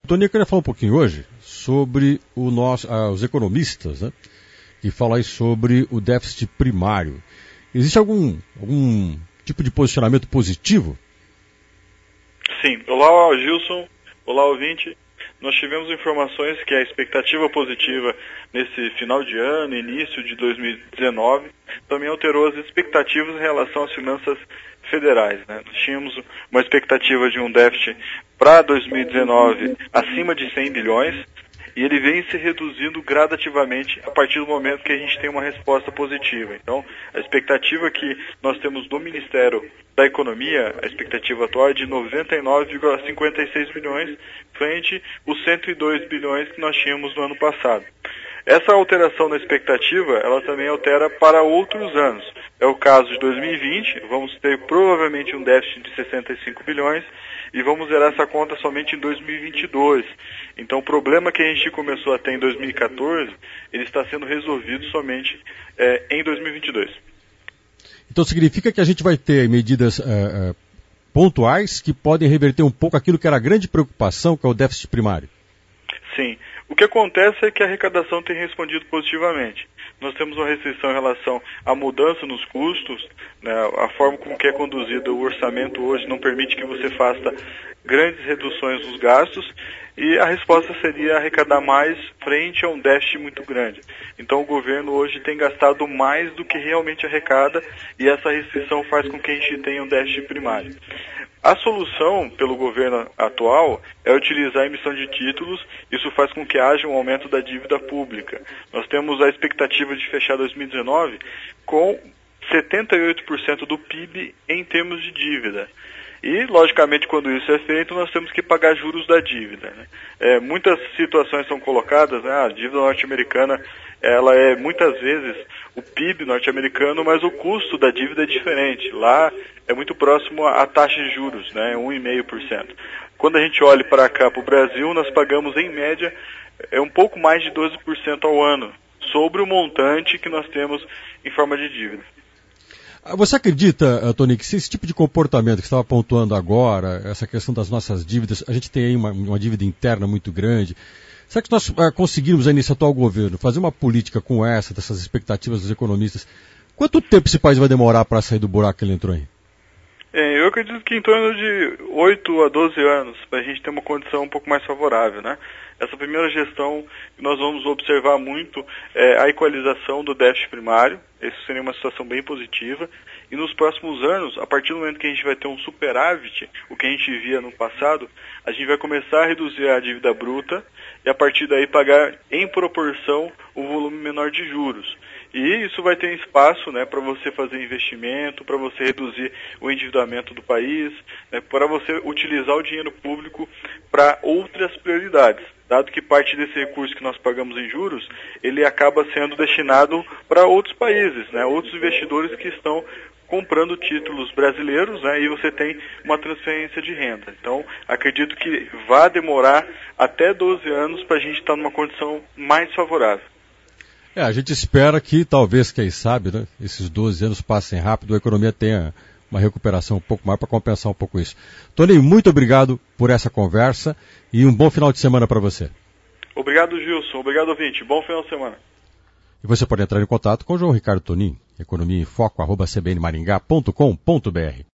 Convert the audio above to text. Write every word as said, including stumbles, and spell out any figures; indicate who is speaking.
Speaker 1: Tony, eu queria falar um pouquinho hoje sobre o nosso, ah, os economistas, né, que falam aí sobre o déficit primário. Existe algum, algum tipo de posicionamento positivo?
Speaker 2: Sim. Olá, Gilson. Olá, ouvinte. Nós tivemos informações que a expectativa positiva nesse final de ano, início de dois mil e dezenove, também alterou as expectativas em relação às finanças federais, né? Nós tínhamos uma expectativa de um déficit para dois mil e dezenove acima de cem bilhões, e ele vem se reduzindo gradativamente a partir do momento que a gente tem uma resposta positiva. Então, a expectativa que nós temos do Ministério da Economia, a expectativa atual é de noventa e nove vírgula cinquenta e seis bilhões, frente aos cento e dois bilhões que nós tínhamos no ano passado. Essa alteração na expectativa, ela também altera para outros anos. É o caso de dois mil e vinte, vamos ter provavelmente um déficit de sessenta e cinco bilhões e vamos zerar essa conta somente em dois mil e vinte e dois. Então o problema que a gente começou a ter em dois mil e quatorze, ele está sendo resolvido somente é, em dois mil e vinte e dois.
Speaker 1: Então significa que a gente vai ter medidas uh, uh, pontuais que podem reverter um pouco aquilo que era a grande preocupação, que é o déficit primário?
Speaker 2: Sim. O que acontece é que a arrecadação tem respondido positivamente. Nós temos uma restrição em relação à mudança nos custos, né, a forma como que é conduzido o orçamento hoje não permite que você faça grandes reduções nos gastos, e a resposta seria arrecadar mais frente a um déficit muito grande. Então o governo hoje tem gastado mais do que realmente arrecada, e essa restrição faz com que a gente tenha um déficit primário. A solução pelo governo atual é utilizar a emissão de títulos. Isso faz com que haja um aumento da dívida pública. Nós temos a expectativa de fechar dois mil e dezenove com setenta e oito por cento do P I B em termos de dívida. E, logicamente, quando isso é feito, nós temos que pagar juros da dívida, né? É, muitas situações são colocadas, né? A dívida norte-americana, ela é muitas vezes o P I B norte-americano, mas o custo da dívida é diferente. Lá é muito próximo à taxa de juros, né? um vírgula cinco por cento. Quando a gente olha para cá, para o Brasil, nós pagamos, em média, é um pouco mais de doze por cento ao ano, sobre o montante que nós temos em forma de dívida.
Speaker 1: Você acredita, Tony, que se esse tipo de comportamento que você estava pontuando agora, essa questão das nossas dívidas, a gente tem aí uma, uma dívida interna muito grande, será que nós uh, conseguirmos aí nesse atual governo fazer uma política com essa, dessas expectativas dos economistas, quanto tempo esse país vai demorar para sair do buraco que ele entrou aí?
Speaker 2: É, eu acredito que em torno de oito a doze anos, para a gente ter uma condição um pouco mais favorável, né? Essa primeira gestão, nós vamos observar muito é, a equalização do déficit primário. Isso seria uma situação bem positiva. E nos próximos anos, a partir do momento que a gente vai ter um superávit, o que a gente via no passado, a gente vai começar a reduzir a dívida bruta e a partir daí pagar em proporção o volume menor de juros. E isso vai ter espaço, né, para você fazer investimento, para você reduzir o endividamento do país, né, para você utilizar o dinheiro público para outras prioridades. Dado que parte desse recurso que nós pagamos em juros, ele acaba sendo destinado para outros países, né, outros investidores que estão comprando títulos brasileiros, né, e você tem uma transferência de renda. Então, acredito que vai demorar até doze anos para a gente estar numa condição mais favorável.
Speaker 1: É, a gente espera que, talvez, quem sabe, né, esses doze anos passem rápido, a economia tenha uma recuperação um pouco maior para compensar um pouco isso. Tony, muito obrigado por essa conversa e um bom final de semana para você.
Speaker 2: Obrigado, Gilson. Obrigado, ouvinte. Bom final de semana.
Speaker 1: E você pode entrar em contato com o João Ricardo Tonin, economia em foco, arroba c b n maringá ponto com ponto b r.